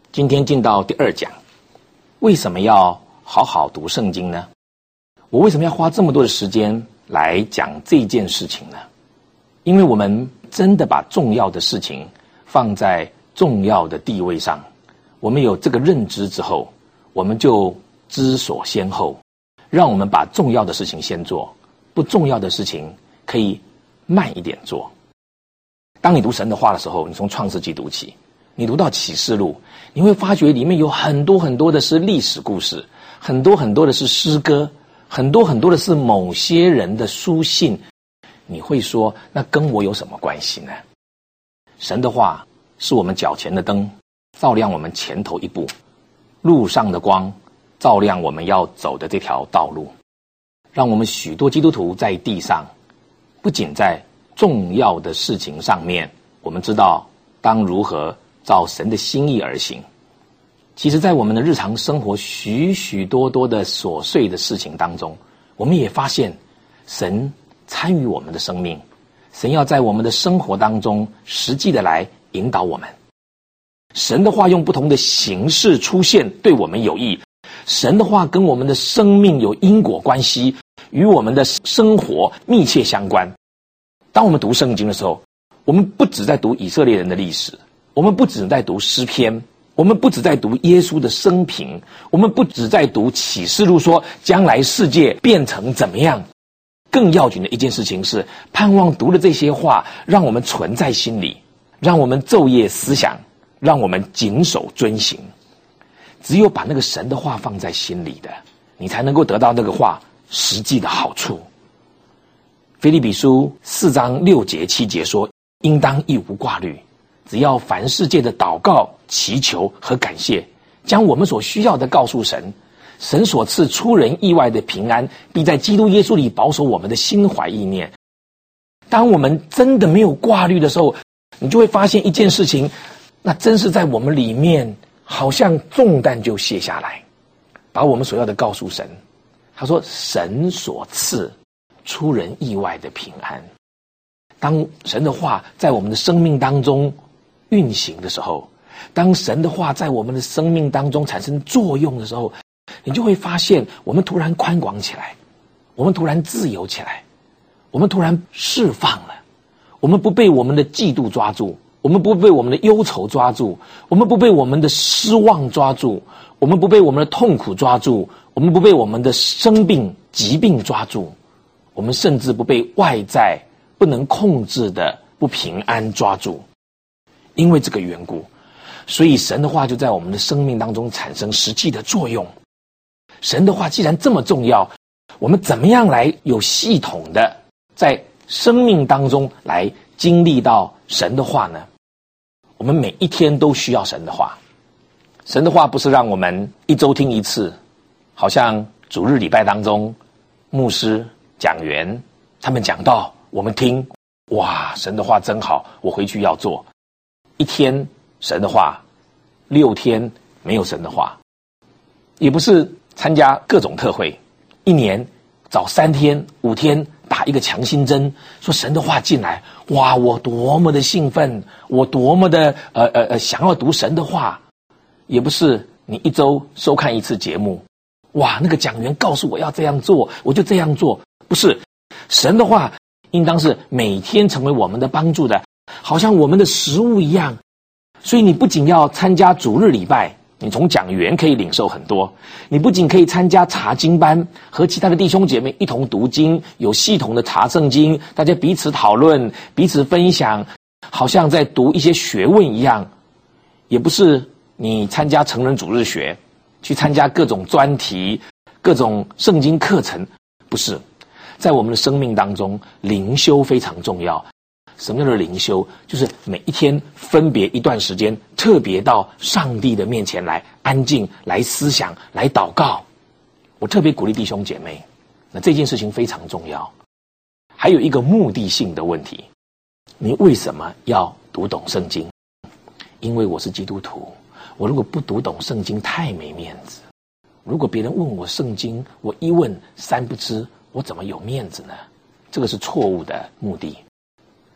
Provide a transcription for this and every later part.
今天进到第2讲，为什么要好好读圣经呢？我为什么要花这么多的时间来讲这件事情呢？因为我们真的把重要的事情放在重要的地位上，我们有这个认知之后，我们就知所先后，让我们把重要的事情先做，不重要的事情可以慢一点做。当你读神的话的时候，你从创世纪读起，你读到启示录，你会发觉里面有很多很多的是历史故事，很多很多的是诗歌，很多很多的是某些人的书信。你会说，那跟我有什么关系呢？神的话是我们脚前的灯，照亮我们前头一步，路上的光，照亮我们要走的这条道路。让我们许多基督徒在地上，不仅在重要的事情上面，我们知道当如何照神的心意而行。其实在我们的日常生活许许多多的琐碎的事情当中，我们也发现神参与我们的生命，神要在我们的生活当中实际的来引导我们。神的话用不同的形式出现，对我们有益。神的话跟我们的生命有因果关系，与我们的生活密切相关。当我们读圣经的时候，我们不只在读以色列人的历史，我们不只在读诗篇，我们不只在读耶稣的生平，我们不只在读启示录说将来世界变成怎么样。更要紧的一件事情是，盼望读了这些话让我们存在心里，让我们昼夜思想，让我们谨守遵行。只有把那个神的话放在心里的，你才能够得到那个话实际的好处。腓立比书4章6节7节说，应当一无挂虑，只要凡世界的祷告祈求和感谢，将我们所需要的告诉神，神所赐出人意外的平安，必在基督耶稣里保守我们的心怀意念。当我们真的没有挂虑的时候，你就会发现一件事情，那真是在我们里面好像重担就卸下来，把我们所要的告诉神。他说神所赐出人意外的平安。当神的话在我们的生命当中运行的时候，当神的话在我们的生命当中产生作用的时候，你就会发现我们突然宽广起来，我们突然自由起来，我们突然释放了。我们不被我们的嫉妒抓住，我们不被我们的忧愁抓住，我们不被我们的失望抓住，我们不被我们的痛苦抓住，我们不被我们的生病疾病抓住，我们甚至不被外在不能控制的不平安抓住。因为这个缘故，所以神的话就在我们的生命当中产生实际的作用。神的话既然这么重要，我们怎么样来有系统的在生命当中来经历到神的话呢？我们每一天都需要神的话。神的话不是让我们一周听一次，好像主日礼拜当中牧师讲员他们讲到我们听，哇，神的话真好，我回去要做。一天神的话，6天没有神的话。也不是参加各种特会，一年找3天5天打一个强心针，说神的话进来，哇，我多么的兴奋，我多么的想要读神的话。也不是你一周收看一次节目，哇，那个讲员告诉我要这样做，我就这样做。不是，神的话应当是每天成为我们的帮助的，好像我们的食物一样。所以你不仅要参加主日礼拜，你从讲员可以领受很多，你不仅可以参加查经班，和其他的弟兄姐妹一同读经，有系统的查圣经，大家彼此讨论，彼此分享，好像在读一些学问一样。也不是你参加成人主日学，去参加各种专题，各种圣经课程，不是。在我们的生命当中，灵修非常重要。什么叫做灵修？就是每一天分别一段时间，特别到上帝的面前来安静，来思想，来祷告。我特别鼓励弟兄姐妹，那这件事情非常重要。还有一个目的性的问题，你为什么要读懂圣经？因为我是基督徒，我如果不读懂圣经太没面子。如果别人问我圣经，我一问3不知，我怎么有面子呢？这个是错误的目的。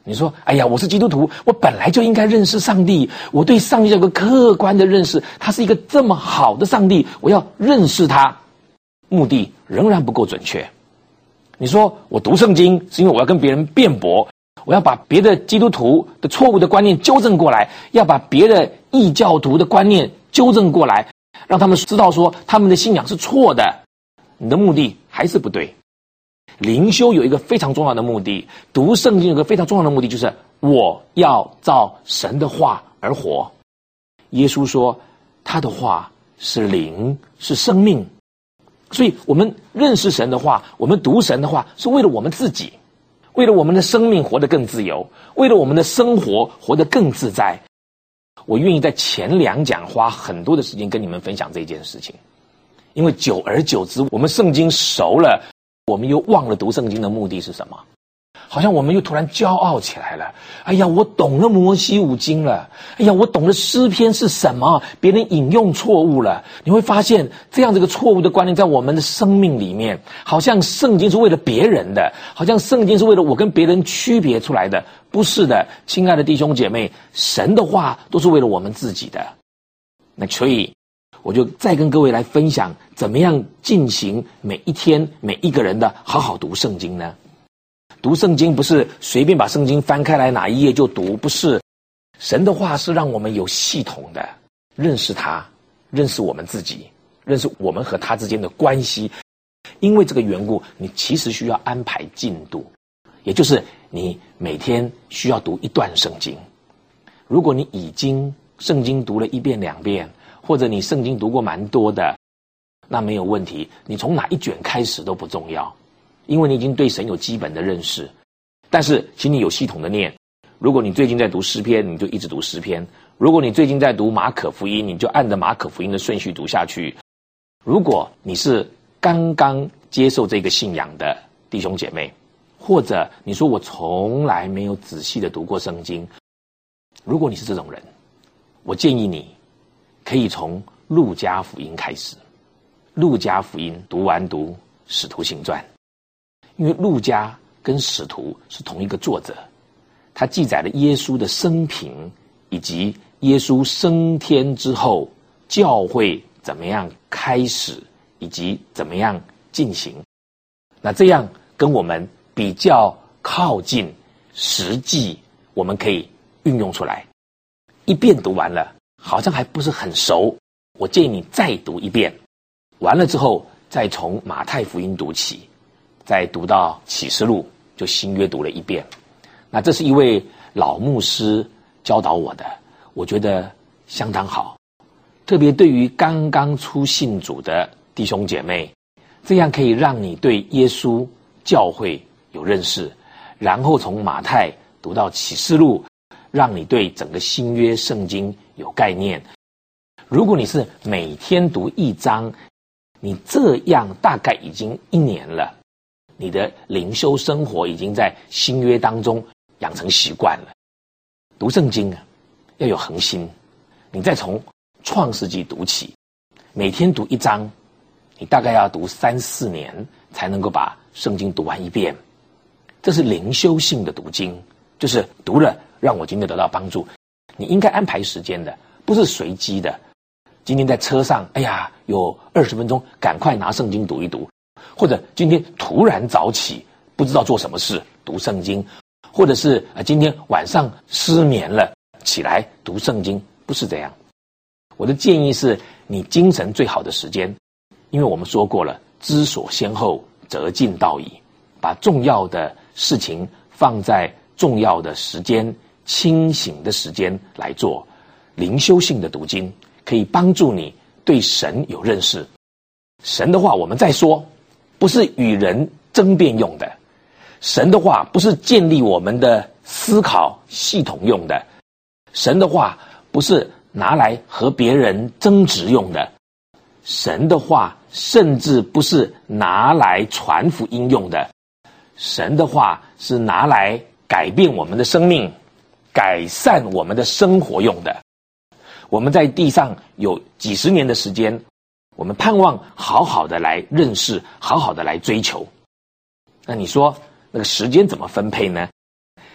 你说，哎呀，我是基督徒，我本来就应该认识上帝，我对上帝有个客观的认识，他是一个这么好的上帝，我要认识他，目的仍然不够准确。你说，我读圣经是因为我要跟别人辩驳，我要把别的基督徒的错误的观念纠正过来，要把别的异教徒的观念纠正过来，让他们知道说他们的信仰是错的，你的目的还是不对。灵修有一个非常重要的目的，读圣经有一个非常重要的目的，就是我要照神的话而活。耶稣说他的话是灵，是生命，所以我们认识神的话，我们读神的话，是为了我们自己，为了我们的生命活得更自由，为了我们的生活活得更自在。我愿意在前2讲花很多的时间跟你们分享这件事情，因为久而久之，我们圣经熟了，我们又忘了读圣经的目的是什么，好像我们又突然骄傲起来了。哎呀，我懂了摩西五经了，哎呀，我懂了诗篇是什么，别人引用错误了。你会发现这样这个错误的观念在我们的生命里面，好像圣经是为了别人的，好像圣经是为了我跟别人区别出来的。不是的，亲爱的弟兄姐妹，神的话都是为了我们自己的。那所以我就再跟各位来分享，怎么样进行每一天每一个人的好好读圣经呢？读圣经不是随便把圣经翻开来哪一页就读，不是。神的话是让我们有系统的认识他，认识我们自己，认识我们和他之间的关系。因为这个缘故，你其实需要安排进度，也就是你每天需要读一段圣经。如果你已经圣经读了1遍2遍，或者你圣经读过蛮多的，那没有问题，你从哪一卷开始都不重要，因为你已经对神有基本的认识。但是请你有系统的念，如果你最近在读诗篇，你就一直读诗篇；如果你最近在读马可福音，你就按着马可福音的顺序读下去。如果你是刚刚接受这个信仰的弟兄姐妹，或者你说我从来没有仔细的读过圣经，如果你是这种人，我建议你可以从路加福音开始。路加福音读完读使徒行传，因为路加跟使徒是同一个作者，他记载了耶稣的生平，以及耶稣升天之后教会怎么样开始，以及怎么样进行。那这样跟我们比较靠近，实际我们可以运用出来。一遍读完了好像还不是很熟，我建议你再读一遍，完了之后再从马太福音读起，再读到启示录，就新约读了1遍。那这是一位老牧师教导我的，我觉得相当好，特别对于刚刚出信主的弟兄姐妹，这样可以让你对耶稣教会有认识，然后从马太读到启示录，让你对整个新约圣经有概念。如果你是每天读1章，你这样大概已经1年了，你的灵修生活已经在新约当中养成习惯了。读圣经要有恒心，你再从创世纪读起，每天读1章，你大概要读3、4年才能够把圣经读完1遍。这是灵修性的读经，就是读了让我今天得到帮助。你应该安排时间的，不是随机的。今天在车上，哎呀，有20分钟，赶快拿圣经读一读；或者今天突然早起，不知道做什么事，读圣经；或者是今天晚上失眠了，起来读圣经，不是这样。我的建议是，你精神最好的时间，因为我们说过了，知所先后，则近道矣。把重要的事情放在重要的时间、清醒的时间来做。灵修性的读经可以帮助你对神有认识。神的话我们再说，不是与人争辩用的。神的话不是建立我们的思考系统用的。神的话不是拿来和别人争执用的。神的话甚至不是拿来传福音用的。神的话是拿来改变我们的生命，改善我们的生活用的。我们在地上有几十年的时间，我们盼望好好的来认识，好好的来追求。那你说那个时间怎么分配呢？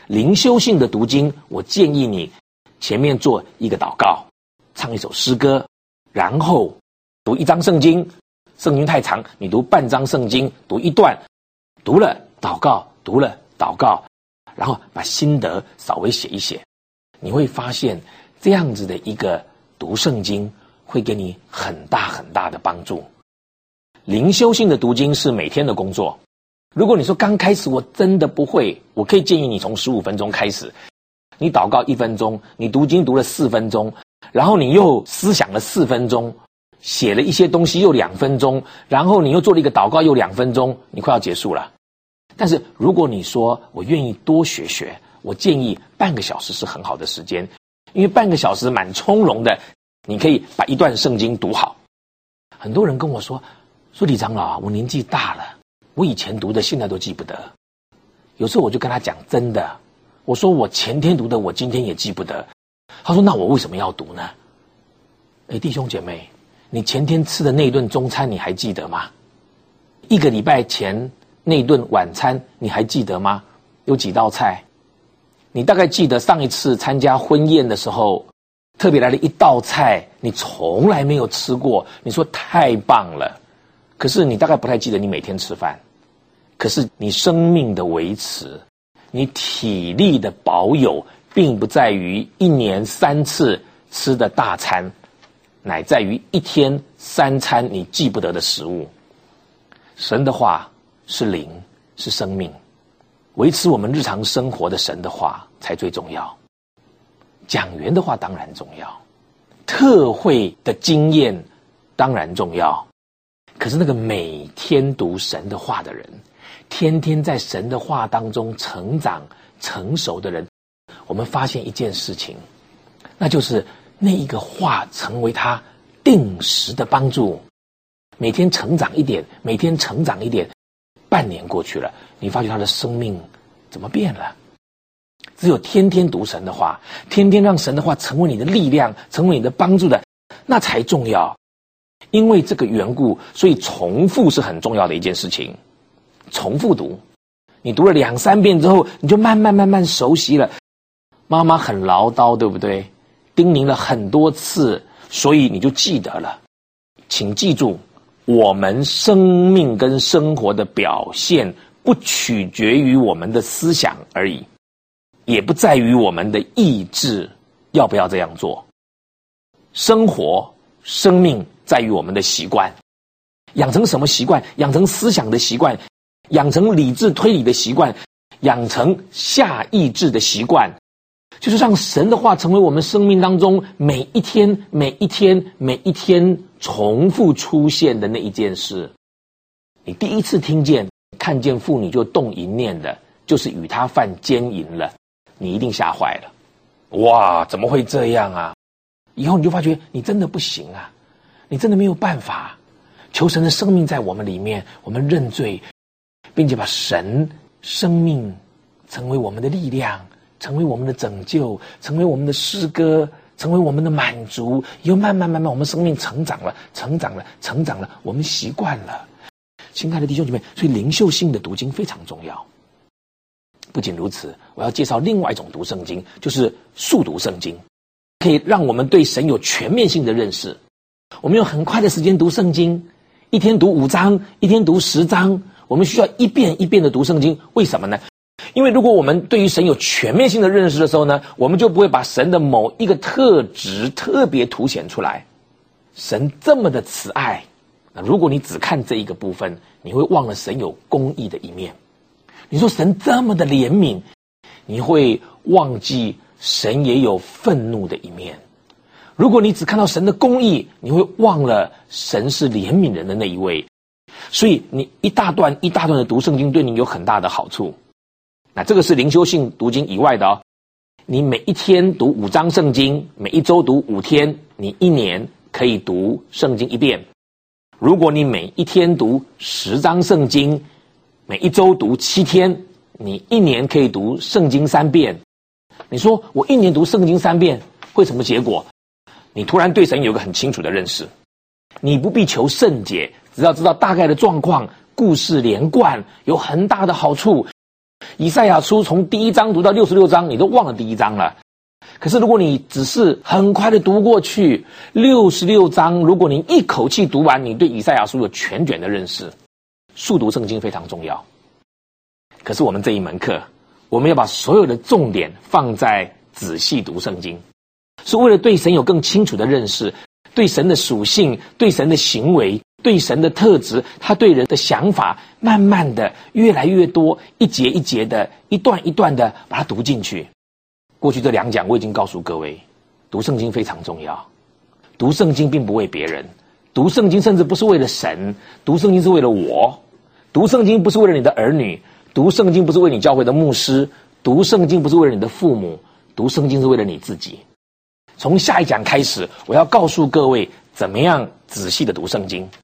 灵修性的读经，我建议你前面做一个祷告，唱一首诗歌，然后读一章圣经，圣经太长，你读半章圣经，读一段，读了祷告，读了祷告，然后把心得稍微写一写，你会发现这样子的一个读圣经会给你很大很大的帮助。灵修性的读经是每天的工作。如果你说刚开始我真的不会，我可以建议你从15分钟开始，你祷告1分钟，你读经读了4分钟，然后你又思想了4分钟，写了一些东西又2分钟，然后你又做了一个祷告又2分钟，你快要结束了。但是如果你说我愿意多学学，我建议半个小时是很好的时间，因为半个小时蛮从容的，你可以把一段圣经读好。很多人跟我说李长老，我年纪大了，我以前读的现在都记不得。有时候我就跟他讲真的，我说我前天读的我今天也记不得。他说那我为什么要读呢？弟兄姐妹，你前天吃的那一顿中餐你还记得吗？1个礼拜前那一顿晚餐你还记得吗？有几道菜？你大概记得上一次参加婚宴的时候特别来了一道菜，你从来没有吃过，你说太棒了。可是你大概不太记得你每天吃饭。可是你生命的维持，你体力的保有，并不在于1年3次吃的大餐，乃在于1天3餐你记不得的食物。神的话是灵，是生命，维持我们日常生活的神的话才最重要。讲员的话当然重要，特会的经验当然重要，可是那个每天读神的话的人，天天在神的话当中成长成熟的人，我们发现一件事情，那就是那一个话成为他定时的帮助，每天成长一点，每天成长一点，半年过去了，你发觉他的生命怎么变了？只有天天读神的话，天天让神的话成为你的力量，成为你的帮助的，那才重要。因为这个缘故，所以重复是很重要的一件事情。重复读，你读了2、3遍之后，你就慢慢熟悉了。妈妈很唠叨，对不对？叮咛了很多次，所以你就记得了。请记住，我们生命跟生活的表现不取决于我们的思想而已，也不在于我们的意志要不要这样做。生活生命在于我们的习惯，养成什么习惯？养成思想的习惯，养成理智推理的习惯，养成下意志的习惯，就是让神的话成为我们生命当中每一天重复出现的那一件事。你第一次听见看见妇女就动淫念的，就是与她犯奸淫了，你一定吓坏了。哇，怎么会这样啊？以后你就发觉你真的不行啊，你真的没有办法。求神的生命在我们里面，我们认罪，并且把神生命成为我们的力量，成为我们的拯救，成为我们的诗歌，成为我们的满足。以后慢慢我们生命成长了，我们习惯了。亲爱的弟兄姐妹，所以灵修性的读经非常重要。不仅如此，我要介绍另外一种读圣经，就是速读圣经，可以让我们对神有全面性的认识。我们用很快的时间读圣经，一天读5章，一天读10章，我们需要一遍一遍的读圣经。为什么呢？因为如果我们对于神有全面性的认识的时候呢，我们就不会把神的某一个特质特别凸显出来。神这么的慈爱，那如果你只看这一个部分，你会忘了神有公义的一面。你说神这么的怜悯，你会忘记神也有愤怒的一面。如果你只看到神的公义，你会忘了神是怜悯人的那一位。所以你一大段的读圣经对你有很大的好处。那这个是灵修性读经以外的哦。你每一天读5章圣经，每一周读5天，你1年可以读圣经1遍。如果你每一天读10章圣经，每一周读7天，你1年可以读圣经3遍。你说我1年读圣经3遍会什么结果？你突然对神有个很清楚的认识，你不必求圣解，只要知道大概的状况，故事连贯，有很大的好处。 以赛亚书从第1章读到66章，你都忘了第1章了。可是如果你只是很快的读过去66章，如果你一口气读完，你对以赛亚书有全卷的认识。速读圣经非常重要。可是我们这一门课，我们要把所有的重点放在仔细读圣经，是为了对神有更清楚的认识，对神的属性，对神的行为，对神的特质，他对人的想法，慢慢的越来越多，一节一节的，一段一段的把它读进去。过去这2讲我已经告诉各位，读圣经非常重要。读圣经并不为别人，读圣经甚至不是为了神，读圣经是为了我。读圣经不是为了你的儿女，读圣经不是为你教会的牧师，读圣经不是为了你的父母，读圣经是为了你自己。从下一讲开始，我要告诉各位怎么样仔细的读圣经。